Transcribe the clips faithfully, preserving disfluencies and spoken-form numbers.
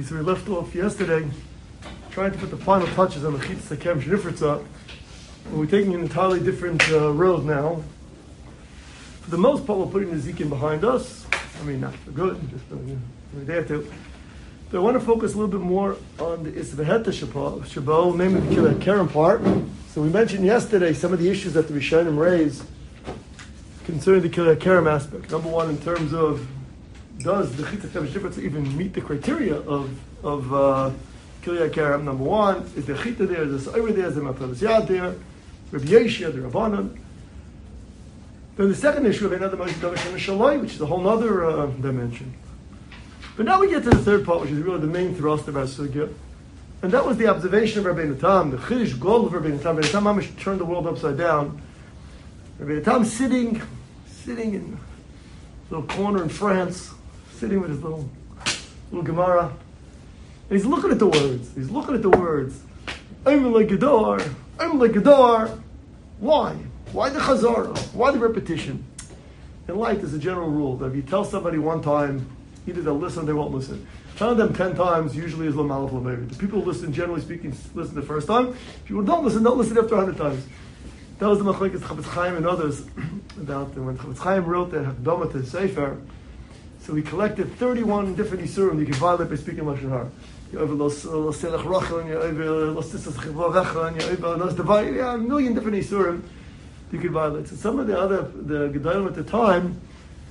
So we left off yesterday trying to put the final touches on the Chitzas HaKerem Shnifritza. We're taking an entirely different uh, road now. For the most part, we're putting the Zikin behind us. I mean, not for good, just for, you know, there too. But I want to focus a little bit more on the Isvaheta Shabo, namely the Kilei HaKerem part. So we mentioned yesterday some of the issues that the Rishonim raised concerning the Kilei HaKerem aspect. Number one, in terms of does the Chitzas HaKerem Shnifritza even meet the criteria of of uh, Kilei HaKerem? Number one, is there Chita there? Is there Sa'ira there? Is there Mapelas Yad there? Rabbi Yeshia, the Rabbanon. Then the second issue of another Moshe Davar Shem Shaloi, which is a whole other uh, dimension. But now we get to the third part, which is really the main thrust of our sugya, and that was the observation of Rabbeinu Tam, the Chiddush goal of Rabbeinu Tam. Rabbeinu Tam Mamish turned the world upside down. Rabbeinu Tam sitting, sitting in a little corner in France, sitting with his little little Gemara, and he's looking at the words. He's looking at the words. I'm like Gedor. I'm like Gedor. Why? Why the chazara? Why the repetition? In life, there's a general rule that if you tell somebody one time, either they'll listen or they won't listen. Telling them ten times usually is l'malach l'meiri. The people who listen, generally speaking, listen the first time. People who don't listen, don't listen after a hundred times. That was the machlokes Chafetz Chaim and others about when Chafetz Chaim wrote the Hakdama to the Sefer. So he collected thirty-one different isurim you can violate by speaking lashon hara. You over los los selach rachel, and you over los tisas chivavacha, and you over los devay. Yeah, a million different isurim you could violate. So some of the other the gedolim at the time,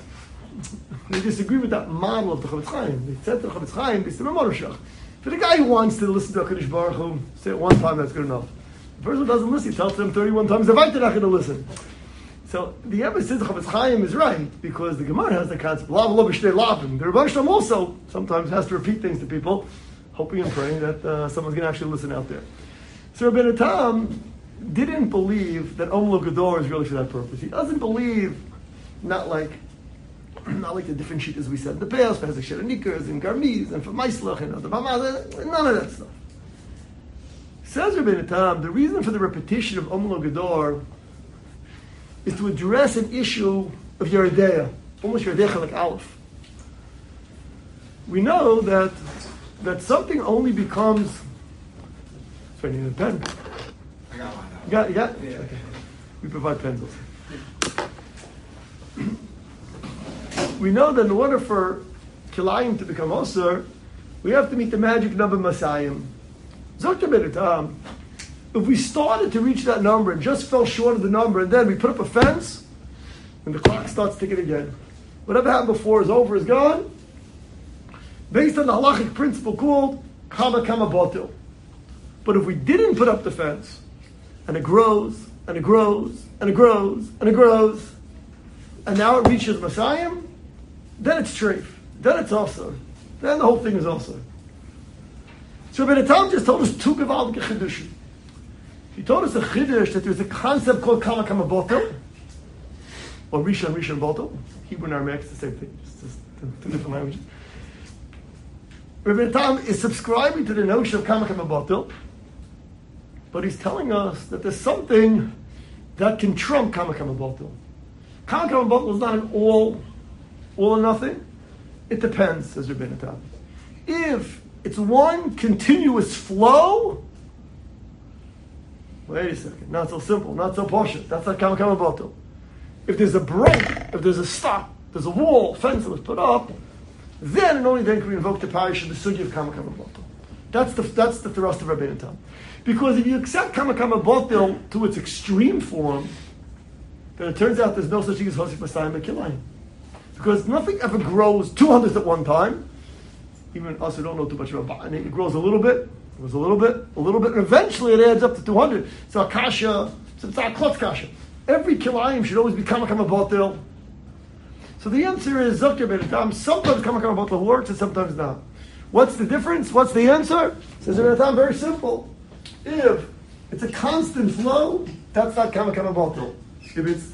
they disagree with that model of the Chafetz Chaim. They said to the Chafetz Chaim, they said, for the guy who wants to listen to HaKadosh Baruch Hu, say it one time, that's good enough. The person who doesn't listen, he tells them thirty-one times, they're not going to listen. So the emphasis of Chafetz Chaim is right, because the Gemara has the concept, lav lo b'shtei lavim. The Rebbe Shalom also sometimes has to repeat things to people, hoping and praying that uh, someone's going to actually listen out there. So Rabbeinu Tam didn't believe that Om Lo Gedor is really for that purpose. He doesn't believe, not like not like the different shit as we said in the past, for Hezek Sheranikers and Garmiz and for Maislach and other Bamaz, none of that stuff. Says Rabbeinu Tam, the reason for the repetition of Om Lo Gedor is to address an issue of Yeridea, almost Yeridea like Aleph. We know that that something only becomes. Sorry, you need a pen? I got one. You got, you got? Yeah. Okay. We provide pens also. We know that in order for Kilayim to become Osir, we have to meet the magic number Masayim. Zok Rabbeinu Tam, if we started to reach that number and just fell short of the number, and then we put up a fence, and the clock starts ticking again. Whatever happened before is over, is gone. Based on the halachic principle called Kama Kama Botil. But if we didn't put up the fence, and it grows, and it grows, and it grows, and it grows, and now it reaches Masayim, then it's treif. Then it's also. Then the whole thing is also. So Rabbeinu Tam just told us two Gevaldige Chidushim. He told us a Chiddush that there's a concept called Kama Kama Botel, or Rishon Rishon Botel. Hebrew and Aramaic is the same thing, just, just two, two different languages. Rabbeinu Tam is subscribing to the notion of Kama Kama Botel, but he's telling us that there's something that can trump Kama Kama Botel. Kama Kama Botel is not an all, all or nothing. It depends, says Rabbeinu Tam. If it's one continuous flow, wait a second, not so simple, not so poshut. That's not Kama Kama Botel. If there's a break, if there's a stop, there's a wall, fence that was put up, then and only then can we invoke the parish of the sugi of Kama Kama Botel. That's the that's the thrust of Rabbeinu Tam. Because if you accept Kama Kama Botel to its extreme form, then it turns out there's no such thing as Hosif Masayim and Kilayim. Because nothing ever grows two hundredths at one time. Even us who don't know too much about botany, it grows a little bit, it grows a little bit, a little bit, and eventually it adds up to two hundred. So Akasha, so it's not Klotz Kasha. Every Kilayim should always be Kama Kama Botel. So the answer is Zok Rabbeinu Tam. Sometimes Kama Kama Botel works and sometimes not. What's the difference? What's the answer? Says Rabbeinu Tam, very simple. If it's a constant flow, that's not Kama Kama Botel. If it's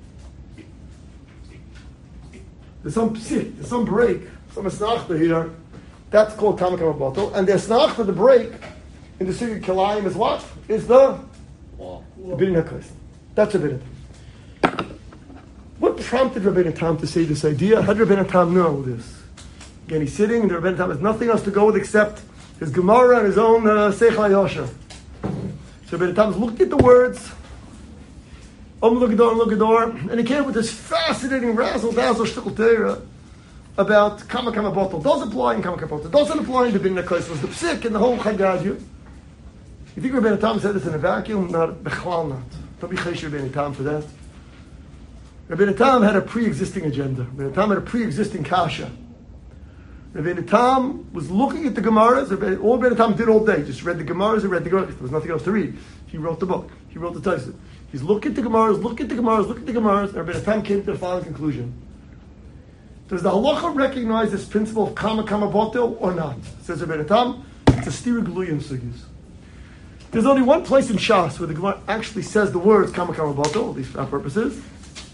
there's some psik, there's some break, some esnachta here, that's called Kama Kama Botel. And the esnachta, the break in the Sugi Kilayim is what? Is the B'nai HaKos. That's Rabbeinu Tam. What prompted Rabbeinu Tam to say this idea? How did Rabbeinu Tam know this? Again, he's sitting, and the Rebbeinu Tam has nothing else to go with except his Gemara and his own Seichel Yosher. So Rebbeinu Tam is looking at the words, Om Lugador, Om Lugador, and he came up with this fascinating razzle dazzle shtickle Torah about Kama Kama Bottle. Does apply in Kama Kama Bottle. Doesn't apply in the Binna Kais, was the Psik and the whole Chagadu. You think Rebbeinu Tam said this in a vacuum? Not, Bechlal not. Don't be Chaysh Rebbeinu Tam for that. Rebbeinu Tam had a pre-existing agenda. Rebbeinu Tam had a pre-existing kasha. Rebbeinu Tam was looking at the Gemaras. All Rebbeinu Tam did all day, just read the Gemaras and read the Gemaras. There was nothing else to read. He wrote the book. He wrote the Taisa. He's looking at the Gemaras, looking at the Gemaras, looking at the Gemaras, and Rebbeinu Tam came to the following conclusion. Does the halacha recognize this principle of Kama Kama Botel or not? Says Rebbeinu Tam, it's a stira geluyim sugis. There's only one place in Shas where the Gemara actually says the words Kama Kama Botel, at least for our purposes.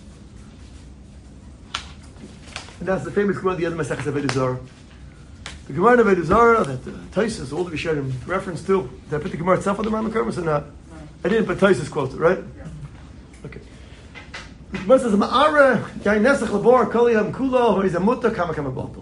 And that's the famous Gemara, the other Masechus Avodah Zarah. The Gemara in Avodah Zarah that uh, Taisus, all the Rishonim reference to. Did I put the Gemara itself on the Rambam Kermas or not? No. I didn't, but Taisus quotes it, right? Yeah. Okay. The Gemara says, Ma'ara yain nesach labor kol yam kulo horizamuta Kama Kama Botel.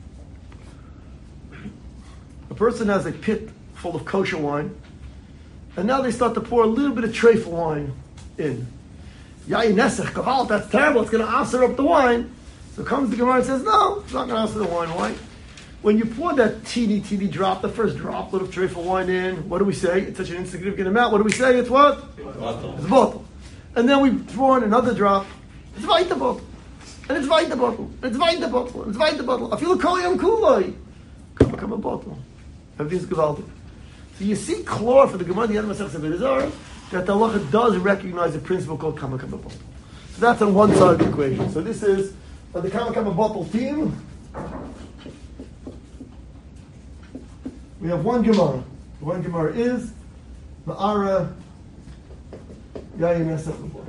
A person has a pit full of kosher wine, and now they start to pour a little bit of treif wine in. Yain nesach, kaval, that's terrible, it's going to answer up the wine. So comes the Gemara and says, no, it's not going to answer the wine. Why? When you pour that teeny, teeny drop, the first droplet of treif wine in, what do we say? It's such an insignificant amount. What do we say? It's what? It's a bottle. It's a bottle. And then we pour in another drop. It's weiter bottle. And it's weiter bottle. And it's weiter bottle. And it's weiter bottle. I feel a kol yam kuloi. Come, come a bottle. Everything's gewaltig. So you see clear for the Gemara in the Yad Masechus Avodah Zarah that the halacha does recognize a principle called Kama Kama Bottle. So that's on one side of the equation. So this is for the Kama Kama Bottle theme. We have one Gemara. The one Gemara is Ma'ara Yayin Nesach Labor.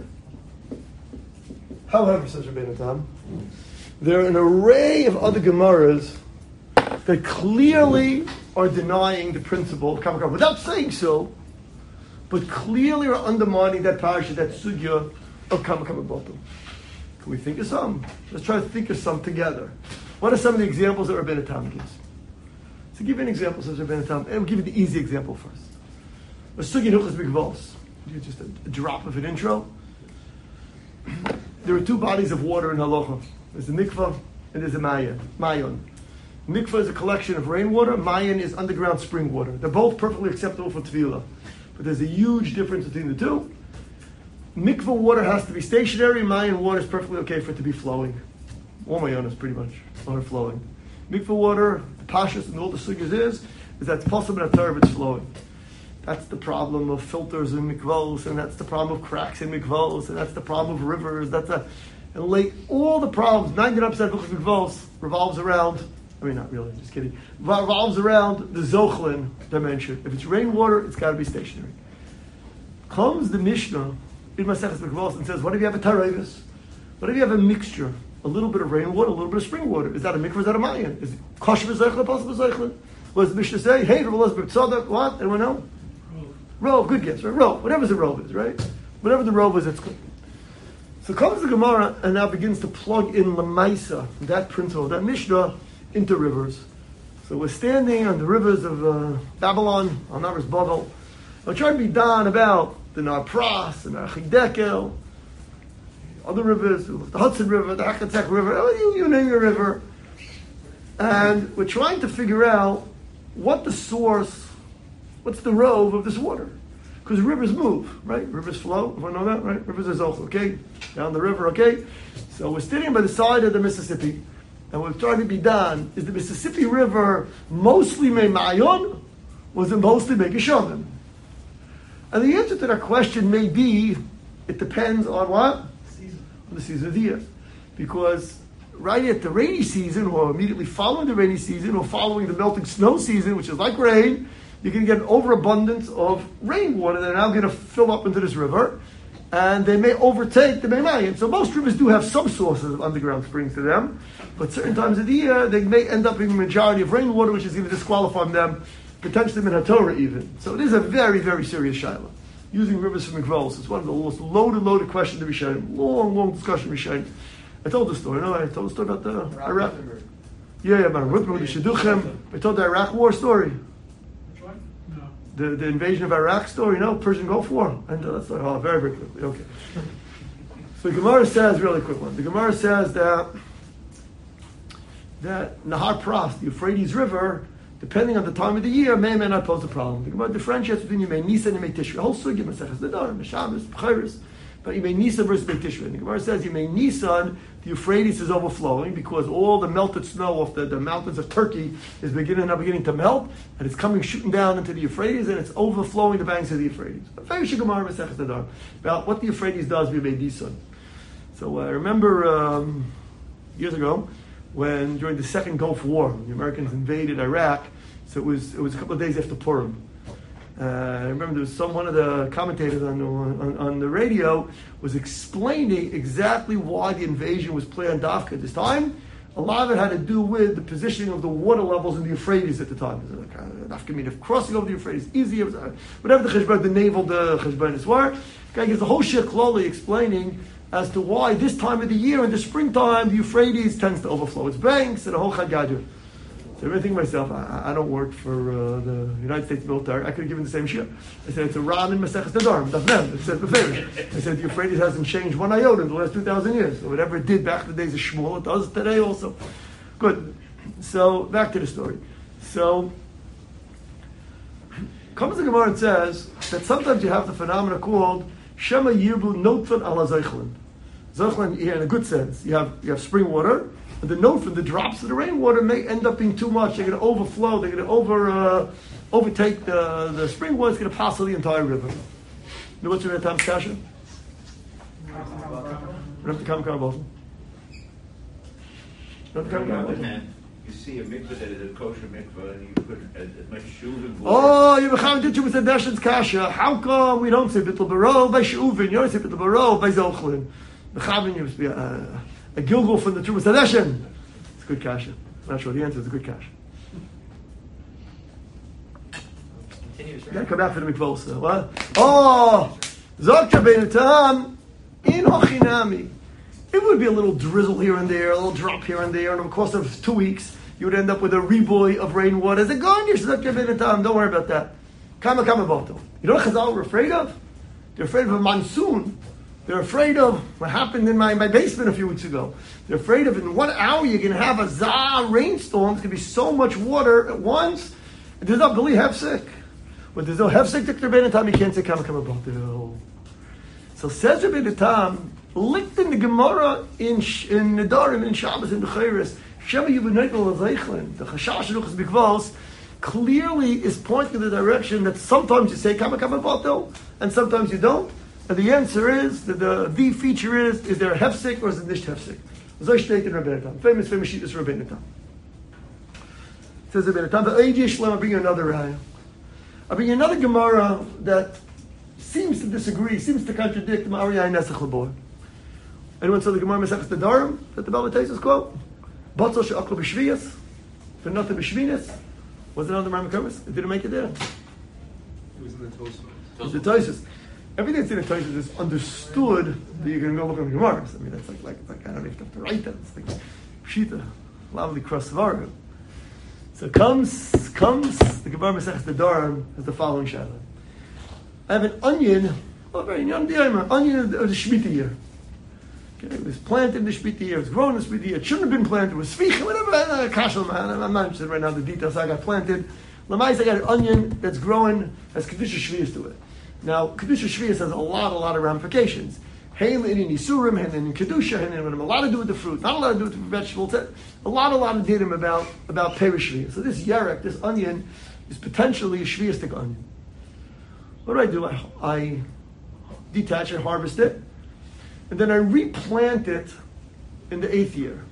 However, says Rebbeinu Tam, there are an array of other Gemaras that clearly are denying the principle of Kama Kama, without saying so, but clearly are undermining that parasha, that sugya of Kama Kama Bottle. Can we think of some? Let's try to think of some together. What are some of the examples that Rebbeinu Tam gives? To give you an example, says Rebbeinu Tam, and we'll give you the easy example first. A sugya nuchas mikvos. Just a, a drop of an intro. There are two bodies of water in halacha. There's a mikvah and there's a mayan. Mayon. Mikvah is a collection of rainwater. Mayan is underground spring water. They're both perfectly acceptable for tevilah, but there's a huge difference between the two. Mikvah water has to be stationary. Mayan water is perfectly okay for it to be flowing. All mayonas pretty much are flowing. Mikvah water, the pashas and all the sugyas is, is that it's possible that Torah it's flowing. That's the problem of filters in mikvos, and that's the problem of cracks in mikvos, and that's the problem of rivers. That's a, and late all the problems. ninety-nine percent of mikvos revolves around. I mean, not really. Just kidding. Revolves around the zochlin dimension. If it's rainwater, it's got to be stationary. Comes the Mishnah in Maseches Mikvos and says, "What if you have a tarevis? What if you have a mixture? A little bit of rainwater, a little bit of spring water. Is that a mikvah? Is that a mayan? Is it kosher v'zeichel, possible v'zeichel? What does the Mishnah say? Hey, Rabbi Elazar Tzadok, what? Anyone know? Rove, good guess, right? Rove, whatever the rove is, right? Whatever the rove is, it's good. So comes the Gemara and now begins to plug in Lamaisa, that principle, that Mishnah, into rivers. So we're standing on the rivers of uh, Babylon, on Naras Bavel. We're trying to be done about the Nar Pras, the Nar Chigdekel, other rivers, the Hudson River, the Hakatek River, you, you name your river. And we're trying to figure out what the source, what's the rove of this water. Because rivers move, right? Rivers flow, everyone know that, right? Rivers are zoch, okay? Down the river, okay? So we're standing by the side of the Mississippi, and we're trying to be done. Is the Mississippi River mostly Meimayon, or was it mostly Megishamim? And the answer to that question may be, it depends on what? Season. On the season of the year. Because right at the rainy season, or immediately following the rainy season, or following the melting snow season, which is like rain, you're going to get an overabundance of rainwater that are now going to fill up into this river, and they may overtake the Meimayin. So most rivers do have some sources of underground springs to them, but certain times of the year, they may end up being a majority of rainwater, which is going to disqualify them, potentially min HaTorah even. So it is a very, very serious shaila. Using rivers for mikvos. It's one of the most loaded, loaded questions to be shown. Long, long discussion to be shown. I told the story, no? I told the story about the Iraq. Yeah, yeah, man. With the Shidduchim, we told the Iraq War story. Which one? No. The, the invasion of Iraq story, you know, Persian Gulf War. And uh, that's like, oh, very, very quickly. Okay. So the Gemara says, really quick one. The Gemara says that that Nahar Pras, the Euphrates River, depending on the time of the year, may or may not pose a problem. The Gemara differentiates between Yemei Nisan and Yemei Tishrei. The whole sugi, Maseches Nedarim, Shabbos, B'chayris, but Yemei Nisan versus Yemei Tishrei. And the Gemara says Yemei Nisan, the Euphrates is overflowing because all the melted snow off the, the mountains of Turkey is beginning now beginning to melt, and it's coming shooting down into the Euphrates, and it's overflowing the banks of the Euphrates. Very Gemara Maseches Nedarim about what the Euphrates does with Yemei Nisan. So I remember um, years ago, when during the second Gulf War, the Americans invaded Iraq. So it was it was a couple of days after Purim. Uh, I remember there was some one of the commentators on the, on, on the radio was explaining exactly why the invasion was planned Dafka at this time. A lot of it had to do with the positioning of the water levels in the Euphrates at the time. It was like uh, Dafka mean of crossing over the Euphrates easy. It was, uh, whatever the cheshbon, the naval the cheshbonis were. Guy gives the whole shir kloli explaining as to why this time of the year, in the springtime, the Euphrates tends to overflow its banks and a whole chagadur. So I think to myself, I, I don't work for uh, the United States military. I could have given the same shit. I said, it's a Ram in Maseches Nedarim. It says Beferish. I said, the Euphrates hasn't changed one iota in the last two thousand years. So whatever it did back in the days of Shmuel, it does today also. Good. So back to the story. So comes the Gemara and says that sometimes you have the phenomena called Shema Yirbu Notfan ala Zeichlin. Zeichlin, in a good sense, you have you have spring water, and the Notfan, the drops of the rainwater, may end up being too much. They're going to overflow. They're going to over uh, overtake the the spring water. It's going to pass the entire river. You know what's your time kasha? We have to come, come, both. Not come, come, You see a mikvah that is a kosher mikvah, and you put as, as much shuv and water. Oh, you have to do with the Dashan's kasha. How come we don't say bittul barov by shuvin? You don't say bittul barov by zochlin. The chavin used to be a, a gilgul from the Trumas Hadeshin. It's a good kasha. I'm not sure the answer is a good kasha. Continuous. You gotta come back for the mikvah. So what? Oh, Zokta bein tam in hochinami. It would be a little drizzle here and there, a little drop here and there, and over the course of two weeks, you would end up with a reboy of rainwater. It's a garnish. Zokta bein tam. Don't worry about that. Kama kama boto. You know what Chazal were afraid of? They're afraid of a monsoon. They're afraid of what happened in my, my basement a few weeks ago. They're afraid of in one hour you're going to have a zah rainstorm. It's going to be so much water at once. There's not really hefsek. When there's no hefsek to Rabbeinu Tam, you can't say kama kama batel. So says Rabbeinu Tam, licked in the Gemara in in Nedarim, in Shabbos, in Bechayres, Shema Yibunayt L'Zeichlin, the Chashash Ruchas Bikvos, clearly is pointing in the direction that sometimes you say kama kama batel, and sometimes you don't. And the answer is, that the, the feature is, is there a hefsek or is it nicht hefsek? Zoy steht in Rabbeinu Tam. Famous, famous sheet is Rabbeinu Tam. Says Rabbeinu Tam, the Eiji Shlem, I'll bring you another raya. I'll bring you another Gemara that seems to disagree, seems to contradict Ma'ariyai Nesach Labor. Anyone saw the Gemara Maseches Nedarim that the Baba Taisus quote? Batzol she'aklo b'shviyas, v'nata b'shvinas. Was it on the Rambam? It didn't make it there. It was in the Tosfos. It was the Taisus. Everything that's in the Taisus is understood that you're going to go look at the Gemaras. I mean, that's like, like, like I don't know if you have to write that. It's like Pshita, lovely cross-svarim. So comes, comes the Gemara Maseches Nedarim as the following shadow. I have an onion, oh, very young, onion of the, of the Shemitah year. Okay, it was planted in the Shemitah year, it was grown in the Shemitah year, it shouldn't have been planted, it was svicha, whatever, uh, kashal, man. I'm not interested right now in the details how I got planted. Lamais, I got an onion that's growing, has Kedusha Shviyas to it. Now, Kedusha Shviyas has a lot, a lot of ramifications. Hailin in Yisurim, Hailin in Kedusha, Hailin in a lot to do with the fruit, not a lot to do with the vegetables, a lot, a lot of dinim about, about Perish Shviyas. So this yarek, this onion, is potentially a Shviyastic onion. What do I do? I, I detach and harvest it, and then I replant it in the eighth year.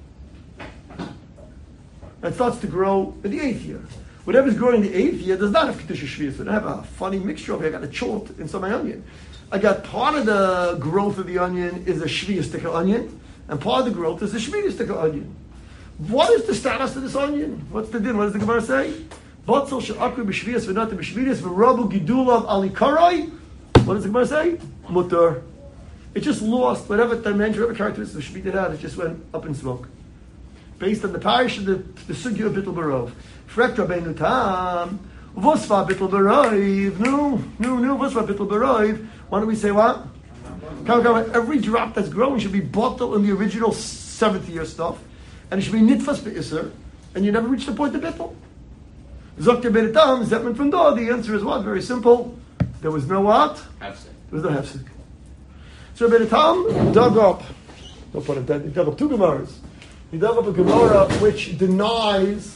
It starts to grow in the eighth year. Whatever's growing in the eighth year does not have Kedusha Shviyas. I have a funny mixture of it. I got a chort inside my onion. I got part of the growth of the onion is a Shviyastic onion, and part of the growth is a Shviyastic onion. What is the status of this onion? What's the din? What does the Gemara say? Batzel she'akru b'shviyas v'nata b'shviyas v'rabu gidulav alikarai. What does the Gemara say? Mutter. It just lost whatever dimension, whatever characteristics of Shemitah had. It just went up in smoke. based on the parish of the, the Sugya of Bittul Barov. Frek Rabbeinu Tam, Vosva Bittul Barov, no, no, no, Vosva Bittul Barov. Why don't we say what? Every drop that's growing should be bottled in the original seventh year stuff, and it should be nitfas be'isr, and you never reach the point of bittul. Zokter ben Tam, Zetman from Da, the answer is what? Very simple. There was no what? Hefsek. There was no hefsek. So Ben Tam dug up, no pun intended, he dug up two Gemaras. He dug up a Gemara which denies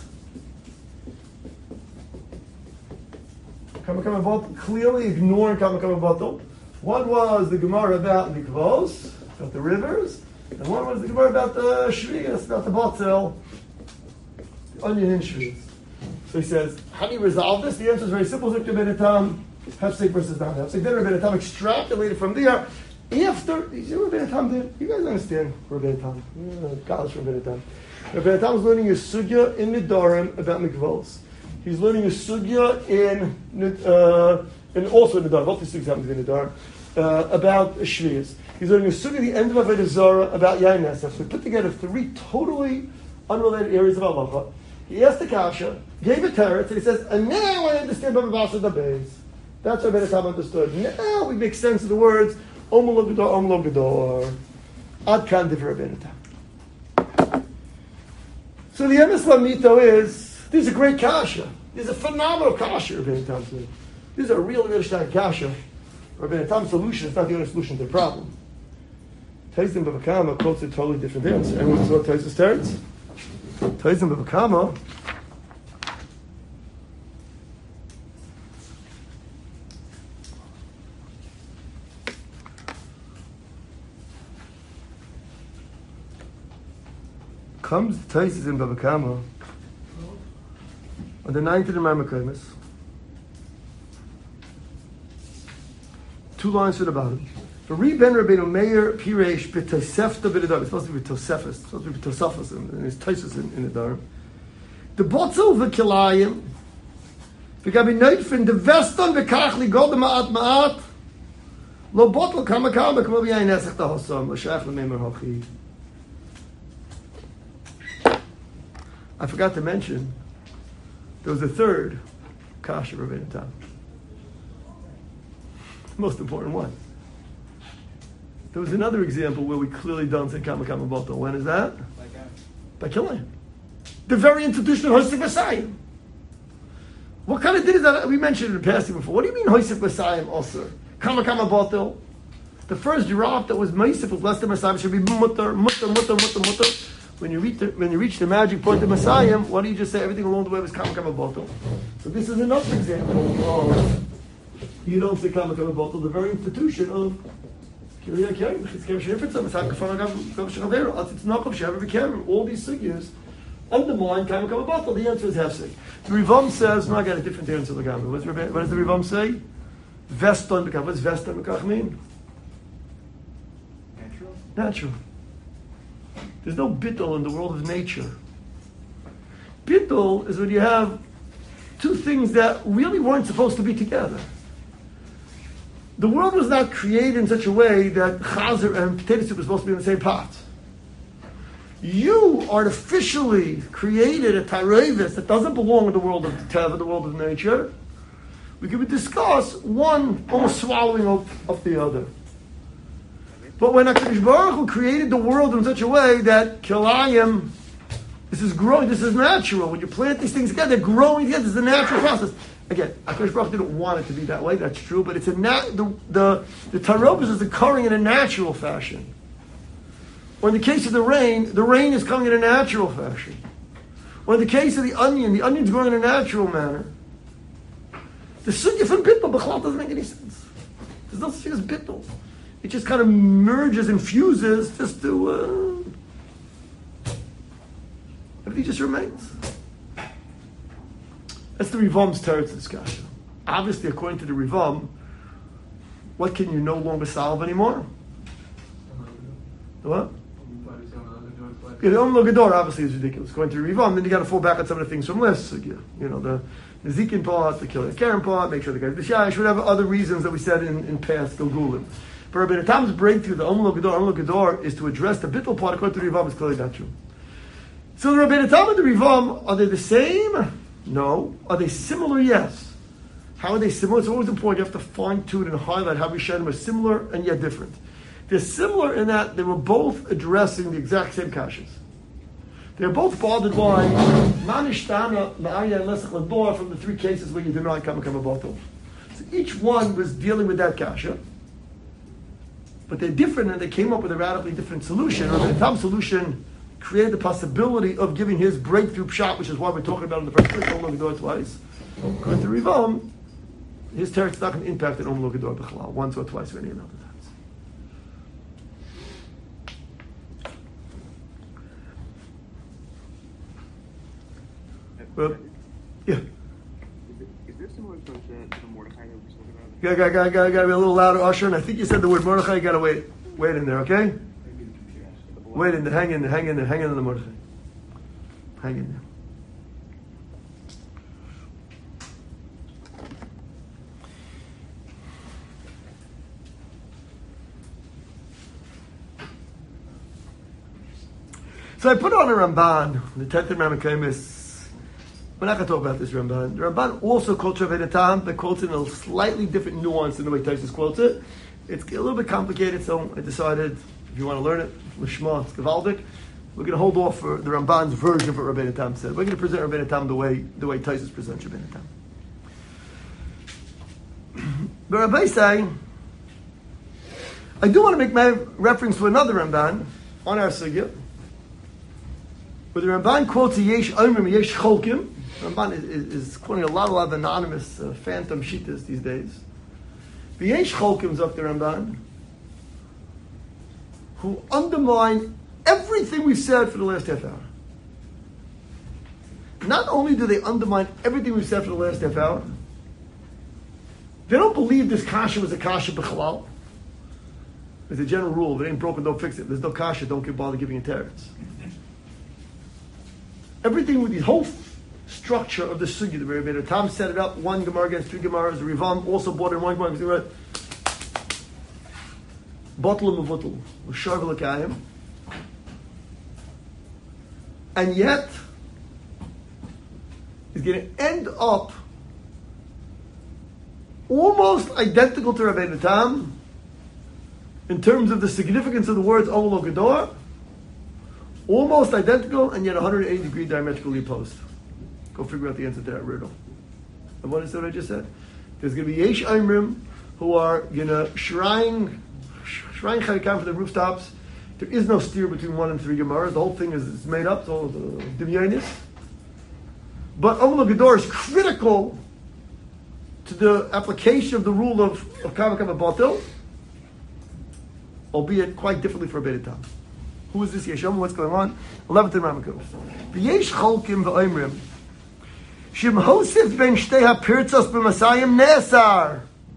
Kamakam Batal, clearly ignoring Kamakam Batal. One was the Gemara about Mikvos, about the rivers, and one was the Gemara about the Shvias, about the Batel, the onion in Shvias. So he says, how do you resolve this? The answer is very simple. Zikr Ben Tam, Hefsek versus non Hefsek. Then Rabbi Tam extrapolated from there. After, you see what Rabbi Tam did? You guys understand Rabbi Tam. College from Rabbi Tam. Rabbi Tam is learning a sugya in Nidarim about Mikvos. He's learning a sugya in, uh, and also in Nidarim. Both these things happen in Nidarim. Uh, about Shvias. He's learning a sugya at the end of Avodah Zarah about Yain Nesef. So we put together three totally unrelated areas of halacha. He asked the kasha, gave a teretz, and he says, and now I understand Baba Basar Dabez. That's what Ben Tam understood. Now we make sense of the words Om Lo Gedor, Om Lo Gedor. Ad kan divrei Ben Tam. So the emes lamito is, these are great kasha. These are phenomenal kasha, Ben Tam said. These are real, real shtan kasha. Ben Tam's solution is not the only solution to the problem. Taisim Bavakama quotes a totally different answer. And what's what Taisim starts? Taisim Bavakama comes Taisim in Bavakama on the ninth of the Marmakimis. Two lines to the bottom. For Re Ben Rabbeinu Meir Piresh b'Tosefta b'Nedarim. It's supposed to be Tosefes. It's supposed to be Tosefes and his Tosos in, in the Nedarim. The Botzel v'Kilayim. V'Gabi Neitfin the Veston v'Kach Ligod Ma'at Ma'at. Lo Bottel Kama Kama Kama B'Yayin Esech Tahosam L'Shach L'Meimer Hochi. I forgot to mention there was a third Kasha Rabbeinu Tam. Most important one. There was another example where we clearly don't say Kama Kama Batal. When is that? By killing him. The very institution of Hosef Masayim. What kind of thing is that? We mentioned it in passing before. What do you mean Hosef Masayim also? Kama Kama Batal. The first drop that was Meisif was less than Masayim should be mutter, mutter, mutter, mutter, mutter. When you reach the, when you reach the magic point of Masayim, what do you just say? Everything along the way was Kama Kama Batal. So this is another example of you don't say Kama Kama Batal, the very institution of Kiriyah Kerem, it's Kerem Shenifitzah, it's Hakafan Gav Shechavero, it's Nakov Shever Bekerem, all these sugyas undermine Kama Kama Batal. The answer is Hefsek. The Rivam says, no, I got a different answer to the Gamma. What does the Rivam say? Veston Bekach. What does Veston Bekach mean? Natural. Natural. There's no bittul in the world of nature. Bittul is when you have two things that really weren't supposed to be together. The world was not created in such a way that chazer and potato soup were supposed to be in the same pot. You artificially created a tyrevis that doesn't belong in the world of the teva, the world of nature. We could discuss one almost swallowing up of the other. But when HaKadosh Baruch Hu created the world in such a way that kilayim, this is growing, this is natural. When you plant these things together, they're growing together. This is a natural process. Again, HaKadosh Baruch Hu didn't want it to be that way. That's true, but it's a nat- the the the tarobas is occurring in a natural fashion. Or in the case of the rain, the rain is coming in a natural fashion. Or in the case of the onion, the onion's growing in a natural manner. The sugya from bittul b'chlal doesn't make any sense. There's no such thing as bittul. It just kind of merges and fuses just to uh, everything just remains. That's the Rivam's teretz discussion. Obviously, according to the Rivam, what can you no longer solve anymore? The what? Yeah, the Om Lo Gedor obviously is ridiculous. According to the Rivam, then you got to fall back on some of the things from last sugya. You know, the the Zikin part, the Kiriyah Kerem part, make sure the guy's the Shash, whatever other reasons that we said in, in past Gilgulim. But Rabbi Tam's breakthrough, the Om Lo Gedor, Om Lo Gedor, is to address the bittul part according to the Rivam is clearly not true. So the Rabbeinu Tam and the Rivam, are they the same? No. Are they similar? Yes. How are they similar? It's always important. You have to fine tune and highlight how Rishonim are similar and yet different. They're similar in that they were both addressing the exact same kashas. They're both bothered by Manishtana, Ma'aya, and Lesach Lador from the three cases where you deny Kamakama Batel. So each one was dealing with that kasha. But they're different and they came up with a radically different solution. Or the Tam solution created the possibility of giving his breakthrough pshat, which is why we're talking about in the first place, Om Logador twice. According to Rivam, his teretz is not going to impact an Om Logador B'chalal, once or twice or any other times. Well, yeah. Is, it, is there similar to the, the Mordechai that we spoke about? Got, got, got, got, got to be a little louder, Usher. And I think you said the word Mordechai. You got to wait, wait in there, okay? Wait in there, hang in there, hang in there, hang in there, Mordechai. Hang in there. So I put on a Ramban, the tenth Ramakomis. We're not going to talk about this Ramban. The Ramban also quotes Rav Tam, but quotes it in a slightly different nuance than the way Taisus quotes it. It's a little bit complicated, so I decided, if you want to learn it, Lishma, it's Gavaldik. We're going to hold off for the Ramban's version of what Rabbeinu Tam said. We're going to present Rabbeinu Tam the way the way Taisus presents Rabbeinu Tam. But Rabbi say, I do want to make my reference to another Ramban on our sugya, where the Ramban quotes a Yesh Omrim, Yesh Cholkim. The Ramban is, is, is quoting a lot, a lot of anonymous uh, phantom shittas these days. The Yesh Cholkim, up the Ramban, who undermine everything we've said for the last half hour. Not only do they undermine everything we've said for the last half hour, they don't believe this kasha was a kasha b'chalal. There's a general rule: if it ain't broken, don't fix it. There's no kasha, don't give, bother giving it teretz. Everything with the whole f- structure of the sugya, the very bit. Tom set it up: one gemara against three gemaras. The Rivam also bought in one gemara. Bottle and mevutel, l'shar v'lekayim, and yet is going to end up almost identical to Rabbeinu Tam in terms of the significance of the words Omel Gador, almost identical, and yet one hundred eighty degree diametrically opposed. Go figure out the answer to that riddle. And what is what I just said? There's going to be Yesh Aimrim who are going to shrine shrine Chayikam for the rooftops. There is no steer between one and three Gemaras. The whole thing is it's made up. It's all uh, Dimyanis. But Omel Gador is critical to the application of the rule of of Kavakam Batil, albeit quite differently for Rabbeinu Tam. Who is this Yeshom? What's going on? eleventh Ramakum. V'yesh cholkim v'oimrim shim hosif ben shtei hapirtzos b'masayim nesar.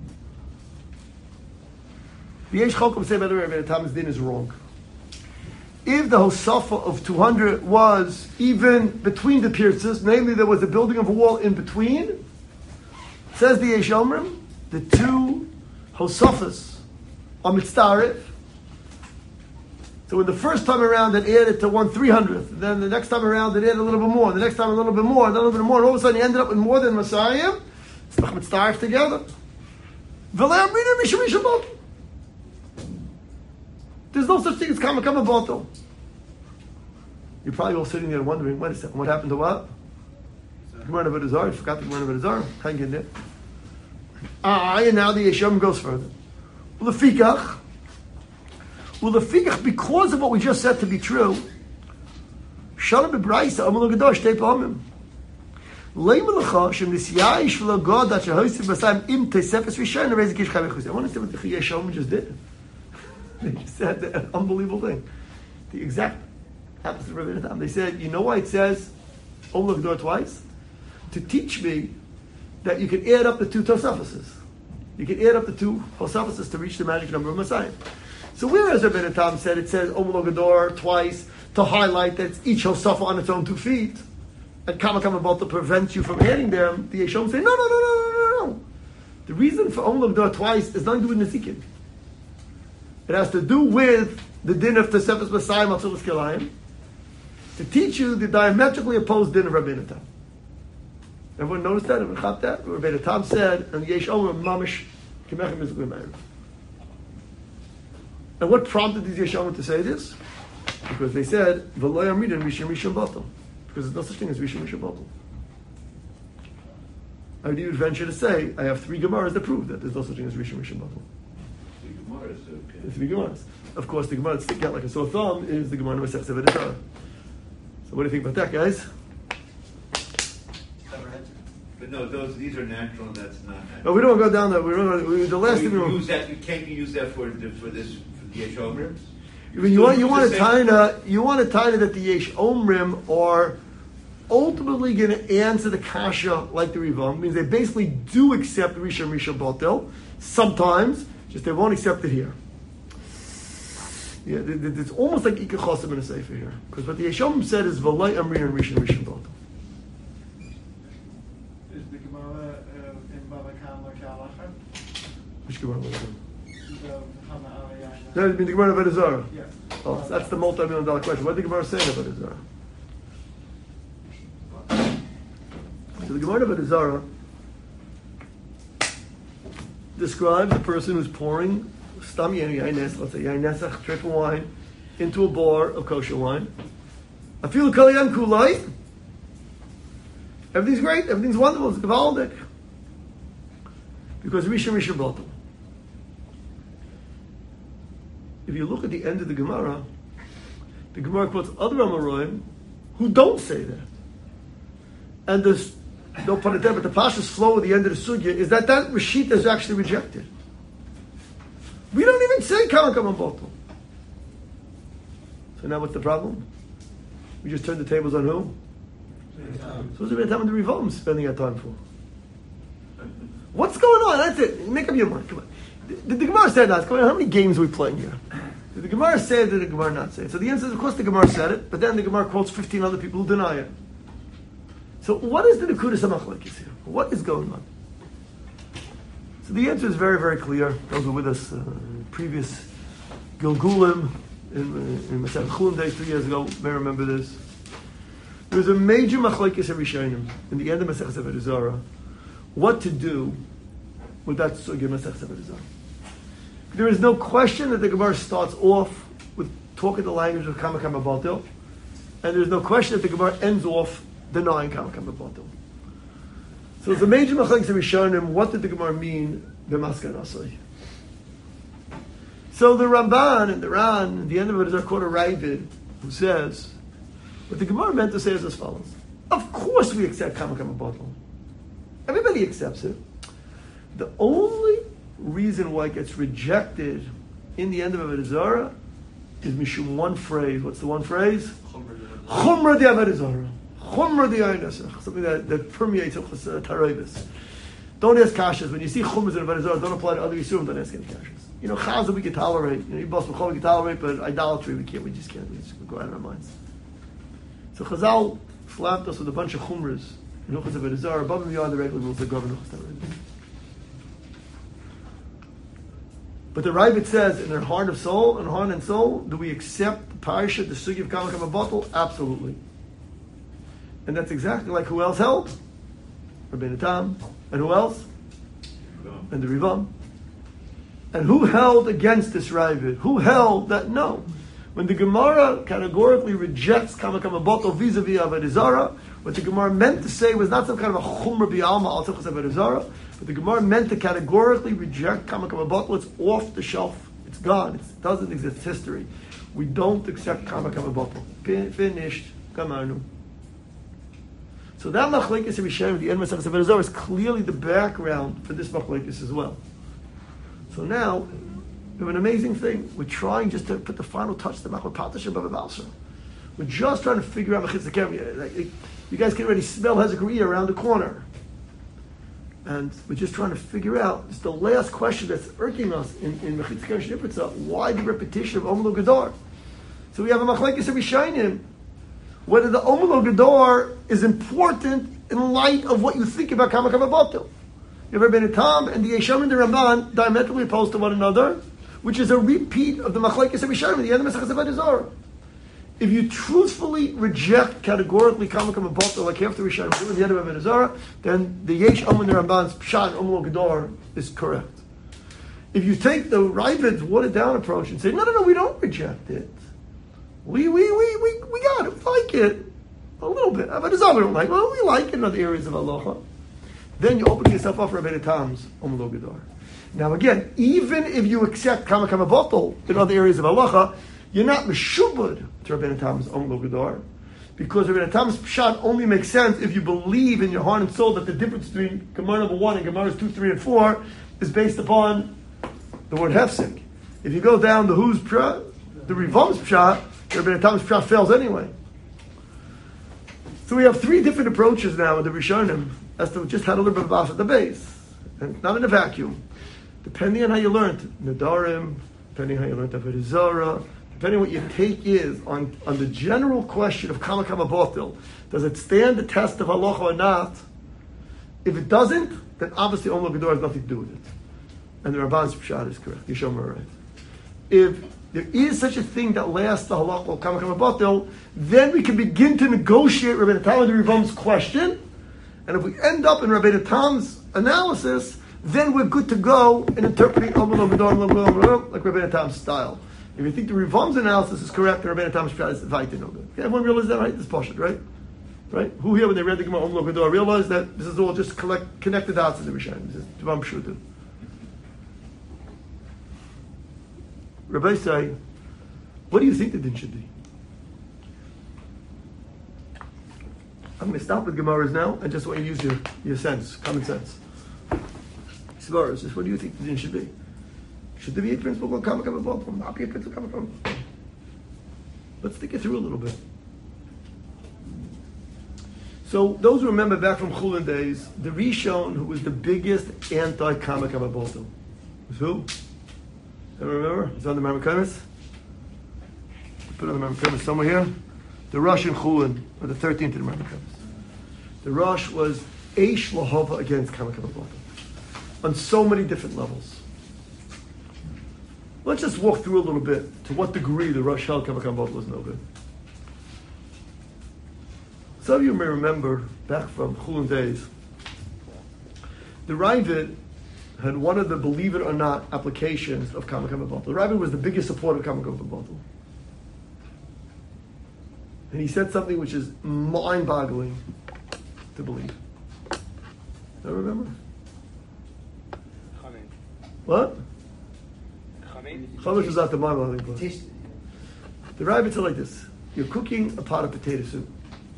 V'yesh cholkim say by the way Rabbeinu Tam's din is wrong. If the Hosafa of two hundred was even between the pierces, namely there was a building of a wall in between, says the Yesh Omrim, the two Hosafas are mitzaref. So when the first time around it added to one three hundredth, then the next time around it added a little bit more, the next time a little bit more, then a little bit more, and all of a sudden you ended up with more than Messiah. It's not mitzaref together. There's no such thing as Kama Kama Bato. You're probably all sitting there wondering, wait a second, what happened to what? Gemara Avodah Zarah. I forgot the Gemara Avodah Zarah. Hang in there. Ah, and now the Yeshom goes further. Lefikach. Well, lefikach, because of what we just said to be true, Shalom b'braisa Omel Gador shtei pa'amim. Leima lecha shem nisyayish v'lo God that shehoysiv b'sayim im teisefes rishon rezik yish chavei chusi. I want to see what the Yeshom just did. They just said an unbelievable thing. The exact opposite of Rabbeinu Tam. They said, you know why it says Omel Gador twice? To teach me that you can add up the two Tosafos. You can add up the two Tosafos to reach the magic number of Messiah. So whereas Rabbeinu Tam said it says Omel Gador twice to highlight that each Hosafa on its own two feet, and Kama Kama about to prevent you from adding them, the Yeshom say, no, no, no, no, no, no, no. The reason for Omel Gador twice is nothing to do with Nezikin. It has to do with the din of Tosefes Messiah Matzulas Kilayim. to teach you the diametrically opposed din of Rabbeinu Tam. Everyone noticed that? Everyone caught that? Rabbeinu Tam said, and Yesh Omer Mamish Kemechem Mizglim Erev. And what prompted these Yesh Omer to say this? Because they said, V'lo Yamridan Rishon Rishon Batel. Because there's no such thing as Rishon Rishon Batel. I would even venture to say, I have three Gemaras that prove that there's no such thing as Rishon Rishon Batel. The Gemara is okay. The three Gemaras. Of course, the Gemara that stick out like a sore thumb is the Gemara Masech Sevet Ezra. So what do you think about that, guys? But no, those these are natural, and that's not natural. No, we don't go down that. We don't. We, the last So thing you we use that. You can't use that for for this for the Yesh Omrim. I mean, you want you want to taina you want to taina that the Yesh Omrim are ultimately going to answer the kasha like the Rivam. Means they basically do accept Rishon Rishon Batel sometimes, just they won't accept it here. Yeah, it's almost like Ika Chosim in a sefer here, because what the Yesh Omrim said is V'lai Amrin and Rishon Rishon Batel. Is the Gemara uh, in Bava Kama Kalacha? Which Gemara was it? The Hana Aliyah. That would be the Gemara of Edazara. Yeah. Oh, that's the multi-million dollar question. What did the Gemara say about Edazara? So the Gemara of Edazara describes a person who's pouring stam yaines, let's say yain nesach, triple wine, into a bar of kosher wine. Afilu kaliyan kulai. Everything's great. Everything's wonderful. It's gewaldic. Because Rishon Rishon Batel. If you look at the end of the Gemara, the Gemara quotes other Amoraim who don't say that. And there's no pun intended, but the Pasha's flow at the end of the Sugya is that that Rashita is actually rejected. We don't even say Kama Kama Batel. So now what's the problem? We just turned the tables on who? So what's the time of the Rivam spending our time for? What's going on? That's it. Make up your mind. Come on. Did the Gemara say that? Come on, how many games are we playing here? Did the Gemara say it, or did the Gemara not say it? So the answer is, of course, the Gemara said it, but then the Gemara quotes fifteen other people who deny it. So what is the Nekudas HaMachlokes here? What is going on? So the answer is very, very clear. Those who were with us uh, previous Gilgulim in, in Masechet Chulin days two years ago may remember this. There was a major Machlokes HaRishonim in the end of Masechet Sefer Ezra, what to do with that sugya Masechet Sefer Ezra. There is no question that the Gemara starts off with talking the language of Kama Kama Batel, and there's no question that the Gemara ends off denying Kama Kama Batel. So it's a major Machlokes HaRishonim. What did the Gemara mean b'maskanasai? So the Ramban and the Ran, at the end of it, is our quarter Ravid, who says what the Gemara meant to say is as follows: of course we accept Kama Kama Batel. Everybody accepts it. The only reason why it gets rejected in the end of Avodah Zarah is mishum one phrase. What's the one phrase? Chumra di Avodah Zarah. Chumra di Ayin Nesach. Something that, that permeates Hilchos Tarevis. Don't ask kashas. When you see chumras in Avodah Zarah, don't apply to other yisurim. Don't ask any kashas. You know, chazah we can tolerate. You know, yibas b'chol we can tolerate, but idolatry we can't. We just can't. We just go out of our minds. So Chazal slapped us with a bunch of chumras in Hilchos Avodah Zarah above and beyond the regular rules that govern Hilchos Tarevis. But the Ravid says, in their heart of soul, in heart and soul, do we accept the parasha, the sugi of Kama Kama Batel? Absolutely. And that's exactly like who else held? Rabbeinu Tam. And who else? Rivam. And the Rivam. And who held against this Ravid? Who held that no? When the Gemara categorically rejects Kama Kama Batel vis-a-vis Avodah Zarah, what the Gemara meant to say was not some kind of a chumra b'alma al Hilchos Avodah Zarah, but the Gemara meant to categorically reject Kama Kama Batel. It's off the shelf. It's gone. It doesn't exist. It's history. We don't accept Kama Kama Batel. Fin- finished. Kamarnu. So that Machlokes HaRishonim at the end of Masechet Avodah Zarah is clearly the background for this Machlokes as well. So now, we have an amazing thing. We're trying just to put the final touch to the Machlokas Patashim Bava Balsa. We're just trying to figure out Mechitza Kevya. You guys can already smell Hezekiah around the corner. And we're just trying to figure out, it's the last question that's irking us in, in Mechitza Kevya Shnipritza, why the repetition of Omelo Gadar? So we have a Machlokes HaRishonim, whether the Omelo Gadar is important in light of what you think about Kama Kama Batel. You have Rabbeinu Tam and the Yesham and the Ramban diametrically opposed to one another, which is a repeat of the Machlokes HaRishonim at the end of Masechet Avodah Zarah. If you truthfully reject categorically Kama Kama Batel, like after Rishon doing the end of Avodah Zarah, then the Yesh Omen Ramban's Pshat Omlo Gedor is correct. If you take the Ravid's watered down approach and say, no, no, no, we don't reject it. We we we we, we got it, we like it. A little bit. Avodah Zarah we don't like. Well, we like it in other areas of Halacha. Then you open yourself up for Avodah Tam's Omlo Gedor. Now again, even if you accept Kama Kama Batel in other areas of Halacha, you're not meshubad to Rabbeinu Tam's Omlo Gedor, because Rabbeinu Tam's Pshat only makes sense if you believe in your heart and soul that the difference between Gemara number one and Gemara's two, three, and four is based upon the word hefsek. If you go down the who's Pshat, the Rivam's Pshat, Rabbeinu Tam's Pshat fails anyway. So we have three different approaches now in the Rishonim, as to just had a little bit of off at the base, and not in a vacuum. Depending on how you learned Nadarim, depending on how you learned Avodah Zarah, depending on what your take is on, on the general question of Kama Kama Batel, does it stand the test of halacha or not? If it doesn't, then obviously Omlo Gedor has nothing to do with it. And the Ramban's Pshat is correct. Yishom are right. If there is such a thing that lasts the halacha or Kama Kama Batel, then we can begin to negotiate Rabbeinu Tam and the Rivam's question. And if we end up in Rabbeinu Tam's analysis, then we're good to go in interpreting Omlo Gedor like Rabbeinu Tam's style. If you think the Rivam's analysis is correct, the Rabbeinu Tam's Pshat is Vaita no good. Okay, everyone realizes that, right? This is Pashut, right? Right? Who here, when they read the Gemara Omlo Gedor, realized that this is all just collect, connect the dots in the Rishonim. This is Dvam Pshuta. Rabbi say, what do you think the din should be? I'm going to stop with Gemaras now and just want you to use your, your sense, common sense. Svaras, just what do you think the din should be? Should there be a principle called Kama Kama Batel? Not be a principle Kama Kama Batel. Let's think it through a little bit. So, those who remember back from Chulin days, the Rishon, who was the biggest anti-Kama Kama Batel, was who? Anyone remember? It's on the Marmakonis? Put it on the Marmakonis somewhere here. The Rosh in Chulin, or the thirteenth of the Marmakonis. The Rosh was Eish Lahova against Kama Kama Batel on so many different levels. Let's just walk through a little bit to what degree the Rosh held Kama Kama Batel was no good. Some of you may remember back from Chulin days, the Ravid had one of the believe it or not applications of Kama Kama Batel. The Ravid was the biggest supporter of Kama Kama Batel. And he said something which is mind-boggling to believe. Do you remember? Chametz. What? Chametz. Chametz was not the mind-boggling part. The Ravid said like this: you're cooking a pot of potato soup.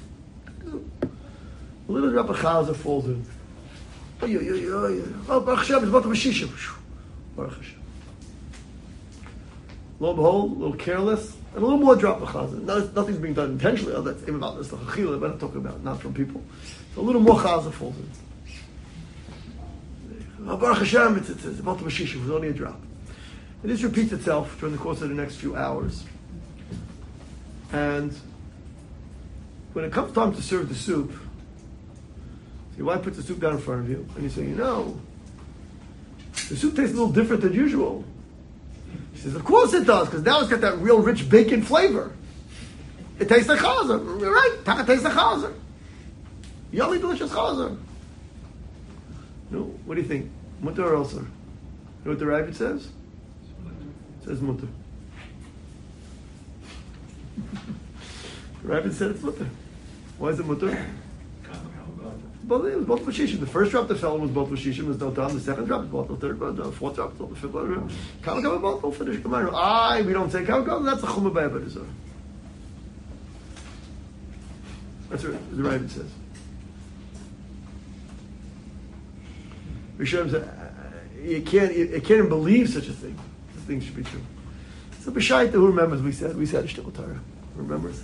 A little drop of chazer falls in. Oh, yeah, yeah, yeah, yeah. Oh, Baruch Hashem, it's about the Mashisha. Baruch Hashem. Lo and behold, a little careless, and a little more drop of chazer. No, nothing's being done intentionally. Oh, that's even about this, the chachila, but I'm talking about, not from people. So a little more chazer falls in. Oh, Baruch Hashem, it's, it's, it's about the Mashisha. It was only a drop. And this repeats itself during the course of the next few hours. And when it comes time to serve the soup, your wife puts the soup down in front of you, and you say, you know, the soup tastes a little different than usual. She says, of course it does, because now it's got that real rich bacon flavor. It tastes like chazer. You're right, it tastes like chazer. Yummy, delicious chazer. No, what do you think? Mutter or elser? You know what the Ravid says? It says mutter. The Ravid said it's mutter. Why is it mutter? But it was both Vashishim. The first drop that fell was both Vashishim, was no time. The second drop was both, the third drop, the fourth drop was both, the fifth drop. Kama Kama Batel, finish Gemara. Aye, we don't say Kama Kama, that's a Chumah by Avodah Zarah. That's what the Ravid says. Rishonim said, you can't, you, you can't even believe such a thing. This thing should be true. So B'shaita, who remembers, we said, we said Shtickle Torah. Who remembers?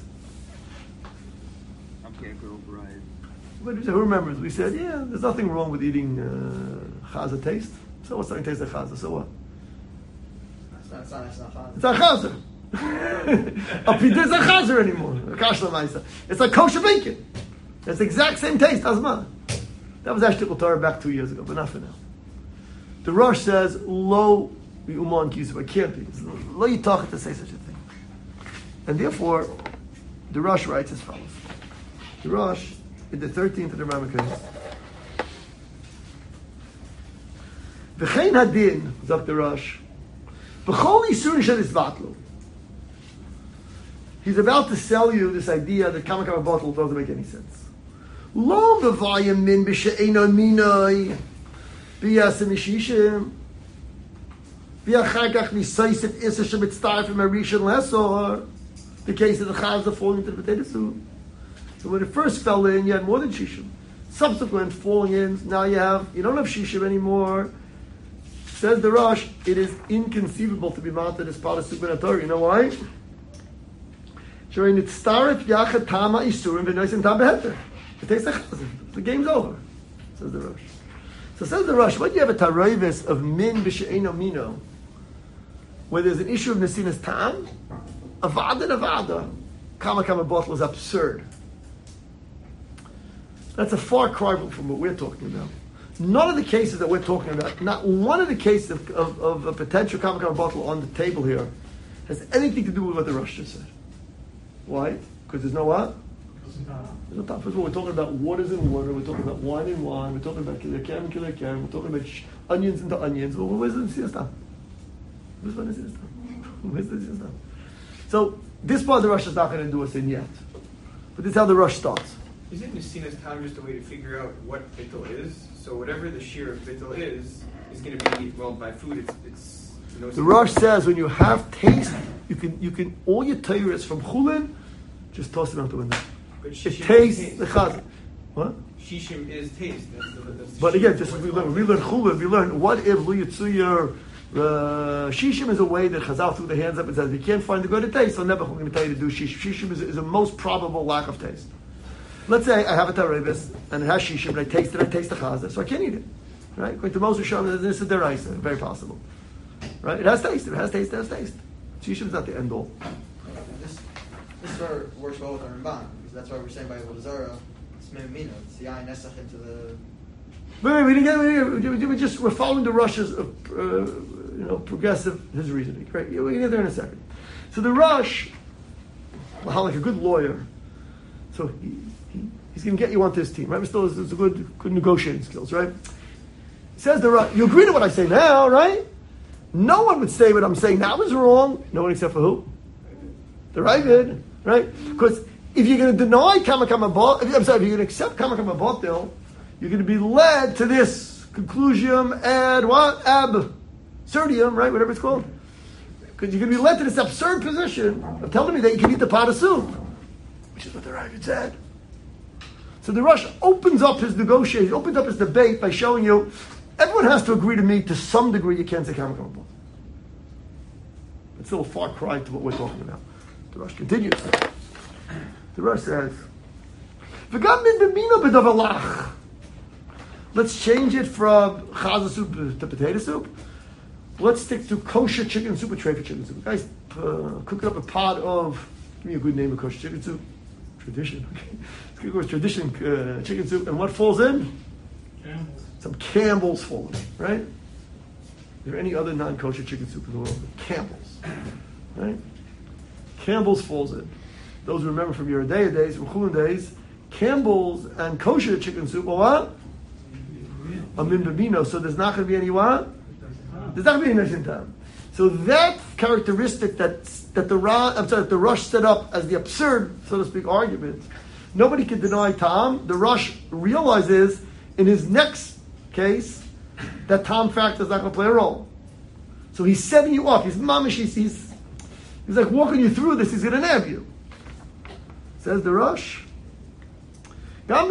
I can't go right. But who remembers? We said, yeah, there's nothing wrong with eating uh, chaza taste. So what's something tastes like chaza? So what? It's not, it's not, it's not It's not chaza. A pita is not chaza anymore. It's like kosher bacon. It's the exact same taste, Azman. That was actually Torah back two years ago, but not for now. The Rosh says, lo uman kisuf. It can't be. It's lo yitach to say such a thing. And therefore, the Rosh writes as follows. The Rosh, in the thirteenth of the Ramakas, V'chein hadin, sagt the Rosh, B'chol yisurin shel isvatlu. He's about to sell you this idea that kama kama bottle doesn't make any sense. Lo mevayim min b'she'enon minoi b'yasem ishishim b'yachagach nisaisif isa shemitztar from a rishon lesor. The case of the chazah falling into the potato soup. So when it first fell in, you had more than shishim. Subsequent falling in, now you have you don't have shishim anymore. Says the Rosh, it is inconceivable to be mounted as part of soup and Torah. You know why? It tastes like chazan. The game's over, says the Rosh. So says the Rosh, when you have a taroivis of min b'she'eno mino, where there's an issue of nesinas tam, avada avada, kama kama bottle is absurd. That's a far cry from what we're talking about. None of the cases that we're talking about, not one of the cases of, of, of a potential kama kama bottle on the table here, has anything to do with what the Rosh just said. Why? Because there's no what? There's no time. First of all, we're talking about waters in water, we're talking about wine in wine, we're talking about kilekam and kilekam, we're talking about sh- onions into onions. Well, where's the nesinas tam? Where's the nesinas tam? Where's the nesinas tam? So, this part of the Rosh is not going to do us in yet. But this is how the Rosh starts. Isn't nesinas tam just a way to figure out what bittul is? So whatever the shear of bittul is, is going to be, well, by food, it's... it's you know, the Rosh says when you have taste, you can, you can, all your Torah is from chulin, just toss it out the window. But It shishim tastes is the taste. chazan. What? Shishim is taste. That's the, that's the But again, shishim just of as we what's learn, we learn chulin, we learn what if lu yitzuyah, uh, shishim is a way that Chazal threw the hands up and says, if you can't find the good taste, so never we're going to tell you to do shishim. Shishim is, is a most probable lack of taste. Let's say I have a tarevis and it has shishim, and I taste it, I taste the chazan, so I can't eat it. Right? According to Moshe Shalom, this is deraisa, very possible. Right? It has taste. It has taste. It has taste. Shishim is not the end all. This, this is where it works well with our Ramban, because that's why we're saying by Avodah Zarah, it's Memino, it's the ayin nesach into the... Wait, wait, we didn't get. We, didn't get, we just we're following the Rush's, uh, you know, progressive his reasoning. Right? We can get there in a second. So the Rush, well, like a good lawyer, so he, he he's going to get you onto his team. Right? But still, it's a good good negotiating skills. Right? Says the Rush, you agree to what I say now, right? No one would say what I'm saying now is wrong. No one except for who? The Ravid, right? Because if you're going to deny Kama Kama Bot, I'm sorry, if you're going to accept Kama Kama Botil, you're going to be led to this conclusion ad what? Absurdium, right? Whatever it's called. Because you're going to be led to this absurd position of telling me that you can eat the pot of soup, which is what the Ravid said. So the Rosh opens up his negotiation, opens up his debate by showing you everyone has to agree to me to some degree. You can't say Kama Kama Bot. It's still a far cry to what we're talking about. The Rosh continues. The Rosh says, let's change it from chaza soup to potato soup. Let's stick to kosher chicken soup, a tray for chicken soup. Guys, uh, cook up a pot of, give me a good name of kosher chicken soup. Tradition. Let's cook up tradition uh, chicken soup. And what falls in? Campbell's. Some Campbell's fall in, right? Is there any other non-kosher chicken soup in the world? Campbell's, right? Campbell's falls in. Those who remember from your day days, from Chulin days, Campbell's and kosher chicken soup are what? A min b'mino. So there's not going to be any what? There's not going to be any neshin tam. So that characteristic that that the Ra, I'm sorry, the Rush set up as the absurd, so to speak, argument, nobody can deny Tom. The Rush realizes in his next case that Tom factor is not going to play a role. So he's setting you up. He's mamish. He's, he's he's like walking you through this. He's going to nab you. Says the Rush. Says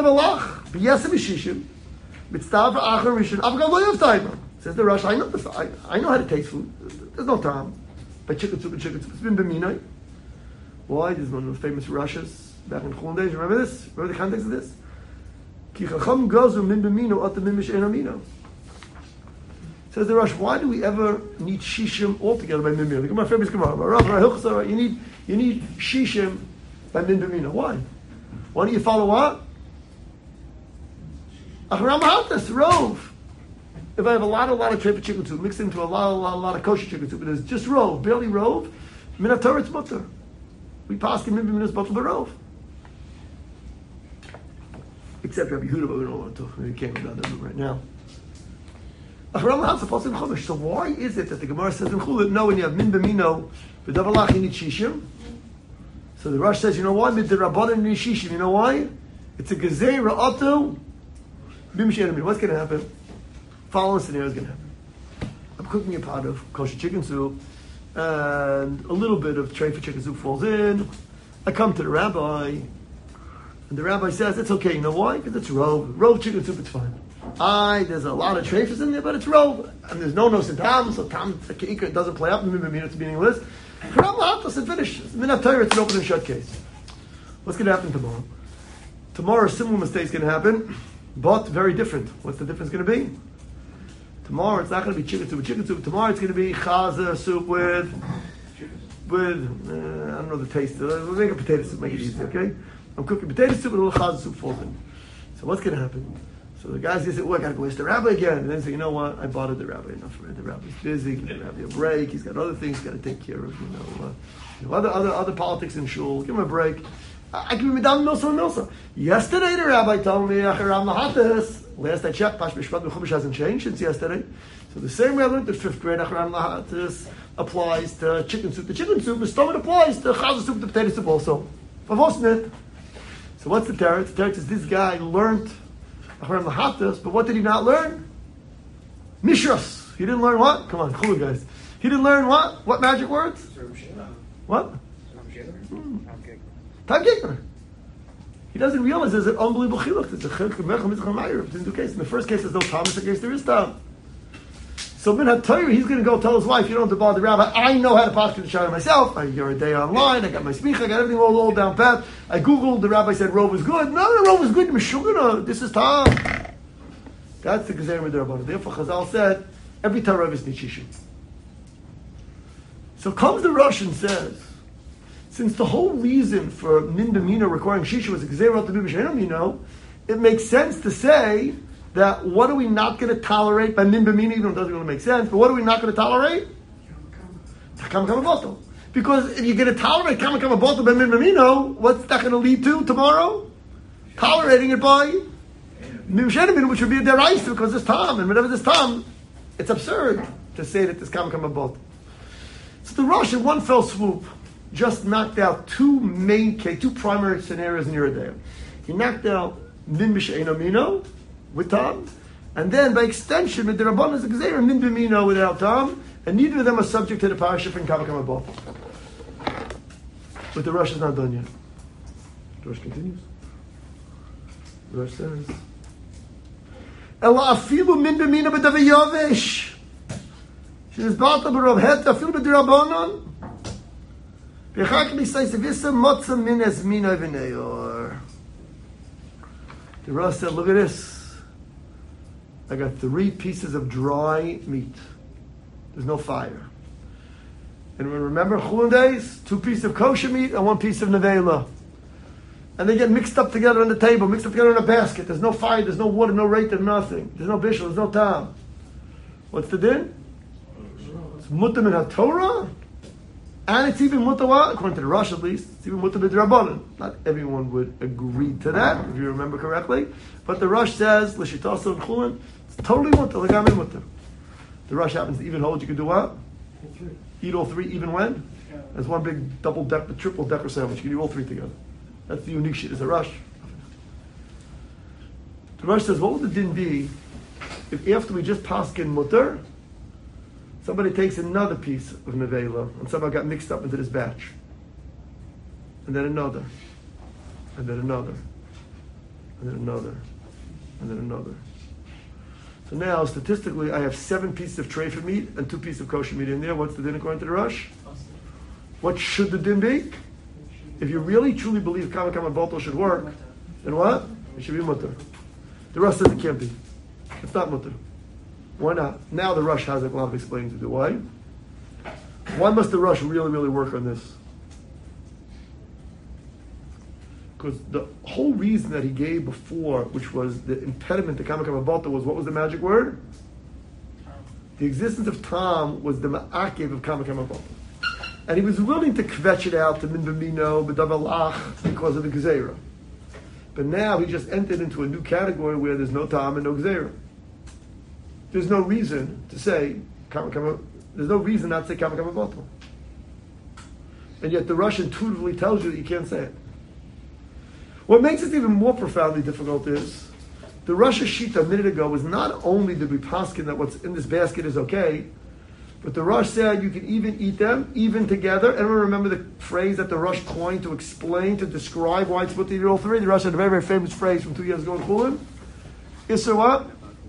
the Rush. I know this. I, I know how to taste food. There's no time. But chicken soup and chicken soup. It's been b'minai. Why? This is one of the famous Rushes back in Chulin days. Remember this? Remember the context of this? Ki chacham gazu min b'mino at the min mishein amino. Says the Rush, why do we ever need shishim altogether by min b'mino? Look at my famous Gemara. You need you need shishim by min b'mino. Why? Why don't you follow what? Acharam hatas rove. If I have a lot, a lot of tray for chicken soup mixed into a lot, a lot, a lot of kosher chicken soup, but there's just rove, barely rove. Minator it's mutter. we pass him minus batal barov. Except Rabbi Yehuda, but we don't want to. We can't go down that route right now. So why is it that the Gemara says in Chulin, no, when you have min b'mino, b'davalach you need shishim? So the Rosh says, you know why? Mid the rabbanon need shishim. You know why? It's a gezei ra'atu b'mishenami. What's going to happen? Following scenario is going to happen. I'm cooking a pot of kosher chicken soup, and a little bit of tray for chicken soup falls in. I come to the rabbi, and the rabbi says, it's okay. You know why? Because it's rove. Rove chicken soup, it's fine. I, there's a lot of trafers in there, but it's rove. And there's no nosin tam, so tam, it doesn't play up, it's meaningless. It's finished. It's an open and shut case. What's going to happen tomorrow? Tomorrow, a similar mistake is going to happen, but very different. What's the difference going to be? Tomorrow, it's not going to be chicken soup with chicken soup. Tomorrow, it's going to be chaza soup with, with, uh, I don't know the taste. Uh, we'll make a potato soup, make it easy, okay? I'm cooking potato soup and a little chaza soup falls in. So what's going to happen? So the guys say, oh, I got to go ask the rabbi again. And then they say, you know what? I bothered the rabbi enough already. The rabbi's busy. Give the rabbi a break. He's got other things he's got to take care of. You know, uh, you know other, other other politics in shul. Give him a break. I, I give him a down milsa and milsa. Yesterday the rabbi told me, Acharam Lahatas. Last I checked, Pash Mishpat Mechumash hasn't changed since yesterday. So the same way I learned the fifth grade, Acharam Lahatas applies to chicken soup. The chicken soup, the stomach applies to chaza soup, the potato soup also. Favosnit. So what's the teretz? The teretz is this guy learned but what did he not learn? Mishras. He didn't learn what? Come on, cool guys. He didn't learn what? What magic words? What? Hmm. Tagigner. He doesn't realize there's an unbelievable chiluk. It's a chiluk of Mecham Mitzcham Ma'ir. In the case, in the first case, there's no Thomas. In the case, there is Tom. So Ben HaTorah, he's going to go tell his wife, you don't have to bother the rabbi. I know how to pass the shara myself. I you're a day online. I got my smicha. I got everything all, all down pat. I googled. The rabbi said rove was good. No, the rove was good. Meshugana. This is Tom. That's the Gezer Midrabanan. Therefore, Chazal said every Torah is nichishim. So comes the Rosh and says, since the whole reason for min b'mino requiring shisha was a Gezer al tabi b'she'enam mino, it makes sense to say that what are we not going to tolerate by min b'mino, even though it doesn't really make sense, but what are we not going to tolerate? Kama kama botel. Because if you're going to tolerate kama kama botel by min b'mino, what's that going to lead to tomorrow? Tolerating it by min b'she'enam, which would be a deraisa because it's tam, and whenever there's tam, it's absurd to say that there's kama kama botel. So the Rosh, in one fell swoop, just knocked out two main, two primary scenarios in Yeridea. He knocked out min b'she'enam mino with Tom, and then by extension, with the Rabban is a Gezer, min b'mino without Tom, and neither of them are subject to the parasha from Kama Kama Bo. But the Rosh is not done yet. The Rosh continues. The Rosh says, Ela afilu min b'mino b'davi yovesh. She is bata b'rov het, afilu b'dirabonon. V'chak b'say sevisa motza min es mino v'neyor. The Rosh said, look at this. I got three pieces of dry meat. There's no fire. And remember Chulin days? Two pieces of kosher meat and one piece of nevela. And they get mixed up together on the table, mixed up together in a basket. There's no fire, there's no water, no rate, there's nothing. There's no bishul, there's no tam. What's the din? It's mutter min ha-Torah. And it's even mutter what? According to the Rosh at least, it's even mutter b'drabanan. Not everyone would agree to that, if you remember correctly. But the Rosh says, l'shitaso and chulin, it's totally mutter, l'gamim mutter. The Rosh happens to even hold you can do what? Eat all three even when? As one big double decker, triple decker sandwich. You can eat all three together. That's the unique shit, is a Rosh. The Rosh says, what would the din be if after we just paskin mutter, somebody takes another piece of nevela and somehow got mixed up into this batch. And then another. And then another. And then another. And then another. So now, statistically, I have seven pieces of treifa meat and two pieces of kosher meat in there. What's the din according to the Rosh? What should the din be? If you really truly believe kama kama botel should work, then what? It should be mutter. The Rosh says it can't be. It's not mutter. Why not? Now the Rosh has a lot of explaining to do. Why? Why must the Rosh really, really work on this? Because the whole reason that he gave before, which was the impediment to Kama Kama Balta, was what was the magic word? The existence of Tam was the ma'akev of Kama Kama Balta. And he was willing to kvetch it out to min b'mino, b'davalach, because of the gzeira. But now he just entered into a new category where there's no tam and no gzeira. There's no reason to say, kama, kama, there's no reason not to say kama kama batal. And yet the Rush intuitively tells you that you can't say it. What makes it even more profoundly difficult is, the Rosh Shita a minute ago was not only did we paskin that what's in this basket is okay, but the Rosh said you can even eat them, even together. Everyone remember the phrase that the Rosh coined to explain, to describe why it's put to eat all three? The Rosh had a very, very famous phrase from two years ago in Chulin. Isser what?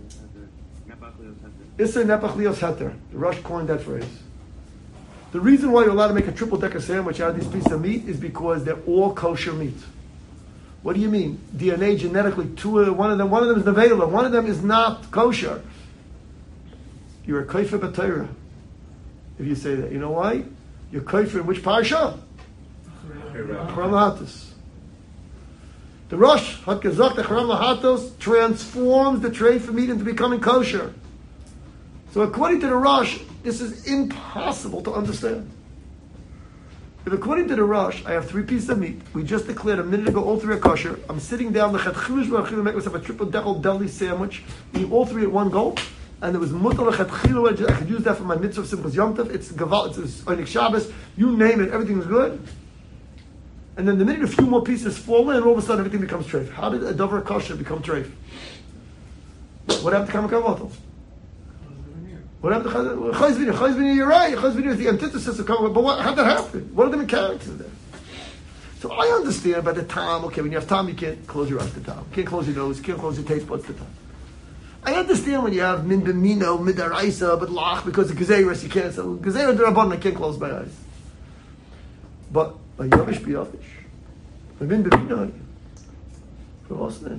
Isser nepach lios heter. The Rosh coined that phrase. The reason why you're allowed to make a triple decker sandwich out of these pieces of meat is because they're all kosher meat. What do you mean? D N A genetically, two of them, one of them, one of them is nevela, one of them is not kosher. You're a kaifer b'Torah if you say that. You know why? You're kaifer in which parsha? Charam Lahatos. The Rosh Hakazak, the Charam Lahatos, transforms the tray for meat into becoming kosher. So according to the Rosh, this is impossible to understand. If according to the Rosh, I have three pieces of meat, we just declared a minute ago all three are kosher, I'm sitting down, the to make myself a triple decker deli sandwich, eat all three at one go, and it was mutal lechatchilu, I could use that for my mitzvah of Simchas Yom Tov, it's gaval, it's Onik Shabbos, you name it, everything was good. And then the minute a few more pieces fall in, all of a sudden everything becomes treif. How did a davar kosher become treif? What happened to kamakavato? What happened to Chayz V'nir? Chayz V'nir, you're right. Chayz V'nir is the antithesis of Kamakavato. But what, how'd that happen? What are the mechanics of that? So I understand by the time, okay, when you have time, you can't close your eyes to time. You can't close your nose, you can't close your taste buds to time. I understand when you have min b'mino, midaraisa, but lach, because of gezeiras, you can't. So gezeiras d'rabbanan, I can't close my eyes. But by yavish b'yavish, by min b'mino, for osnet.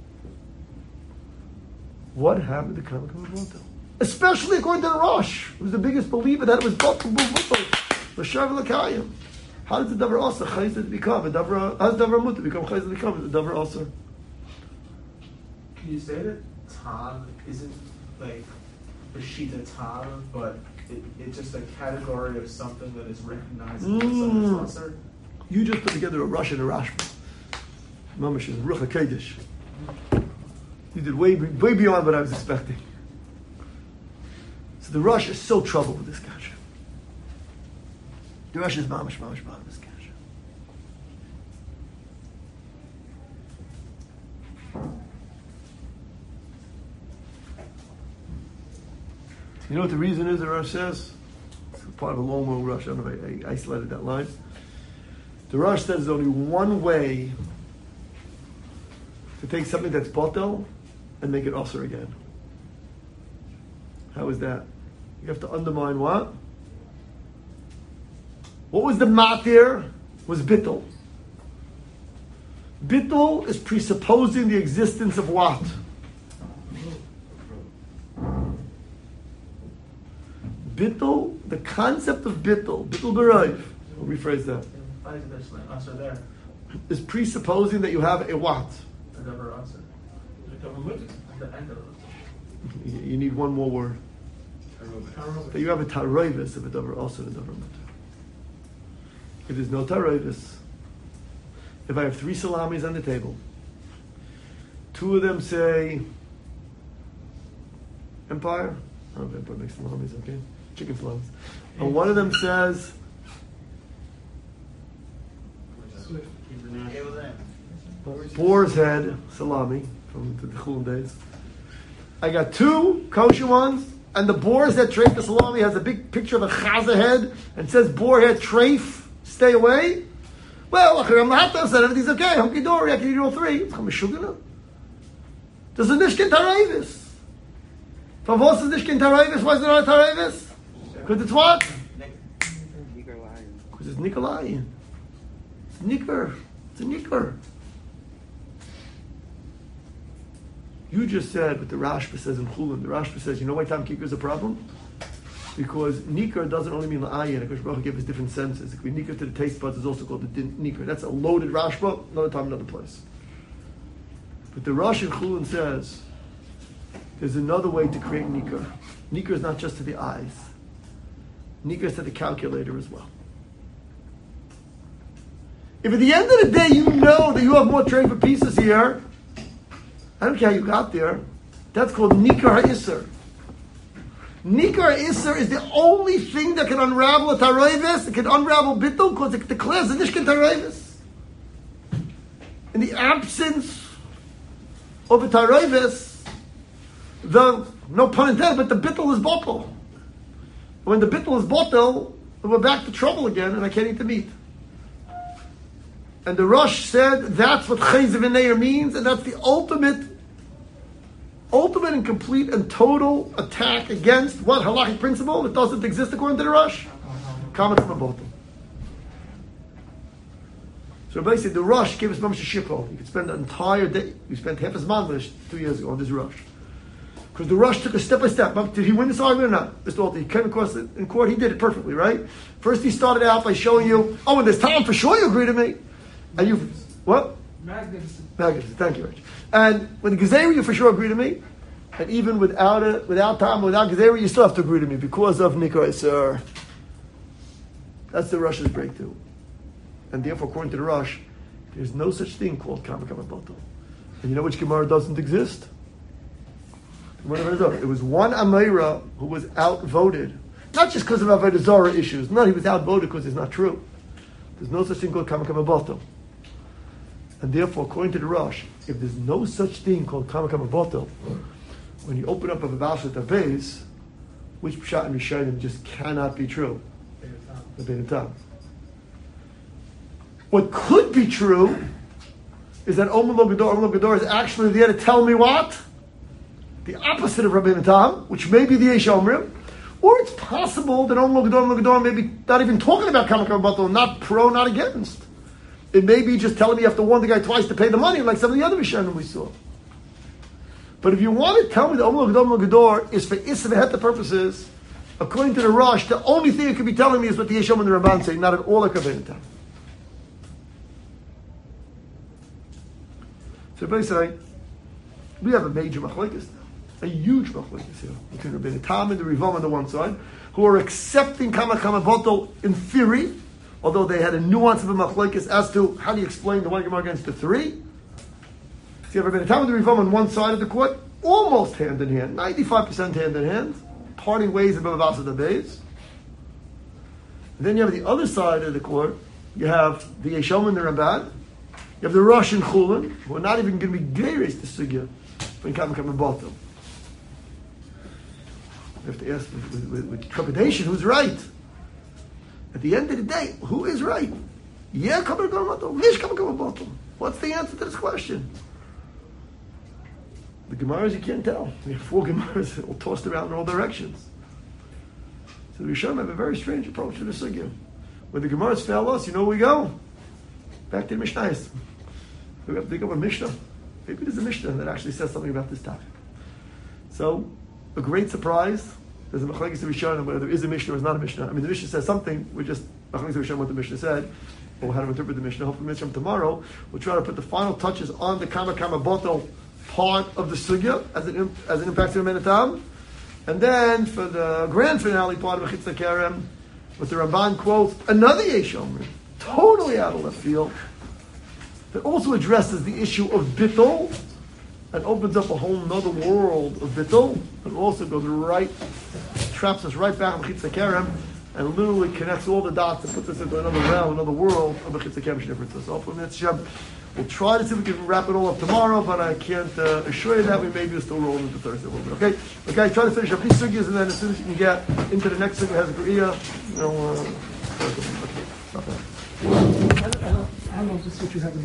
What happened to Kamakavato? Especially according to the Rosh, who was the biggest believer that it was both of L'shav L'kayim. How does the davar also chayzit become a davar? How does davar muta become chayzit become a davar also? Can you say that tam isn't like b'shita tam, but it, it's just a category of something that is recognizable Mm. as something lesser? You just put together a Rosh and a Rashba. Mamash is Ruch HaKodesh. You did way way beyond what I was expecting. So the Rosh is so troubled with this kasha. The Rosh is mamash, mamash, mamash, this kasha. You know what the reason is, the Rosh says? It's part of a long, long Rosh. I don't know if I, I isolated that line. The Rosh says there's only one way to take something that's botel and make it osir again. How is that? You have to undermine what? What was the matir? Was bittul. Bittul is presupposing the existence of what? Bittul, the concept of bittul, bittul b'rayv, I'll rephrase that, Why is this like answer there? is presupposing that you have a what? A never answer. At the end of it. You you need one more word. That you have a taroivis of a davar also a davar mutter. If there's no taroivis, if I have three salamis on the table, two of them say Empire, I don't know if Empire makes salamis, okay? Chicken salamis. And one of them says Boar's Head salami from the Chulin days. I got two kosher ones, and the boar's head treif, the salami has a big picture of a chaza head and says boar head treif, stay away. Well, Acharam Lahatos said everything's okay. Hunky dory, I can eat all three. It's chamishugana. Does the nishkin taravis? From what's the nishkin taravis? Why is it not a taravis? Because it's what? Because it's Nikolaian. It's Nikr. It's a Nikr. You just said, but the Rashba says in Chulin, the Rashba says, you know why Tam Kikr is a problem? Because Nikr doesn't only mean La'ayin, because Baruch gave us different senses. It could be Nikr to the taste buds, is also called the din- Nikr. That's a loaded Rashba, another time, another place. But the Rosh in Chulin says, there's another way to create Nikr. Nikr is not just to the eyes. Nikr is to the calculator as well. If at the end of the day you know that you have more trade for pieces here, I don't care how you got there. That's called Nikar HaIsser. Nikar HaIsser is the only thing that can unravel a Taroivis, it can unravel Bittul, because it declares the Nishkan Taroivis. In the absence of a Taroivis, the, no pun intended, but the Bittul is Bottle. When the Bittul is Bottle, we're back to trouble again, and I can't eat the meat. And the Rosh said that's what Chayzev Neir means, and that's the ultimate, ultimate and complete and total attack against what halachic principle that doesn't exist according to the Rosh? Comment from a bottle. So basically, the Rosh gave us Mamash Shikol. You could spend the entire day. We spent half his mandalish two years ago on this Rosh. Because the Rosh took a step by step. Did he win this argument or not? Mister Alter, he came across it in court. He did it perfectly, right? First, he started out by showing you, oh, and this time for sure you agree to me. And you, what? Magnificent. Magnificent. Thank you, Rich. And when the Gezerah, you for sure agree to me. And even without it, without time, without Gezerah, you still have to agree to me because of Nikar HaIsser. That's the Rosh's breakthrough. And therefore, according to the Rosh, there's no such thing called Kama Kama Batal. And you know which Gemara doesn't exist? It was one Amira who was outvoted. Not just because of Avodah Zarah issues. No, he was outvoted because it's not true. There's no such thing called Kama Kama Batal. And therefore, according to the Rosh, if there's no such thing called Kama Kama Batal, when you open up a Vavashat Avez, which Pshat and Rishayim just cannot be true? The Bein Tam. What could be true is that Omer Lo Gador, Omer Lo Gador is actually there to tell me what? The opposite of Rabbeinu Tam, which may be the Yesh Omrim, or it's possible that Omer Lo Gador, Omer Lo Gador may be not even talking about Kama Kama Batal, not pro, not against. It may be just telling me you have to warn the guy twice to pay the money, like some of the other Rishonim we saw. But if you want to tell me that Omer Lo Gador, Omer Lo Gador is for Issa V'Heta purposes, according to the Rosh, the only thing it could be telling me is what the Yesh Omrim and the Ramban say, not at all like Rabbeinu Tam. So basically, we have a major machlokes now, a huge machlokes here between Rabbeinu Tam and the Rivam on the one side, who are accepting Kama Kama Batal in theory, although they had a nuance of a machlokes as to how do you explain the one Gemara against the three. So you have Rabbeinu Tam and the Rivam on one side of the court, almost hand in hand, ninety-five percent hand in hand, parting ways above Avasa Dabeis. Then you have the other side of the court, you have the Yeshom and the Ramban. You have the Rosh and Chulin, who are not even going to be geirus the sugya when Kama Kama Batal. You have to ask with, with, with trepidation who's right. At the end of the day, who is right? Yeah, Kama Kama Batal. Yes, Kama Kama Batal. What's the answer to this question? The Gemaras you can't tell. We have four Gemaras all tossed around in all directions. So the Rishonim have a very strange approach to the sugya. When the Gemaras fail us, you know where we go? Back to the Mishnayos. We have to think of a Mishnah. Maybe there's a Mishnah that actually says something about this topic. So, a great surprise. There's a Machlekes Rishonim whether there is a Mishnah or is not a Mishnah. I mean, the Mishnah says something. We're just Machlekes Rishonim what the Mishnah said, or how to interpret the Mishnah. Hopefully, Mishnah tomorrow we'll try to put the final touches on the Kama Kama Batal part of the sugya as it as it impacts the Rabbeinu Tam, and then for the grand finale part of Mechitza Kerem, with the Ramban quotes another Yesh Omrim, totally out of left field, that also addresses the issue of bittul and opens up a whole nother world of bittul, but also goes right, traps us right back in Mechitza Kerem, and literally connects all the dots and puts us into another realm, another world of Mechitza Kerem differences. So hopefully, Mitzvah, we'll try to see if we can wrap it all up tomorrow, but I can't uh, assure you that we may be still rolling into Thursday a little bit. Okay, okay. Try to finish up these sugyas, and then as soon as you can get into the next sugya has a Kriya, you know. Uh, okay, not bad. I don't, I don't, I don't know just what you have in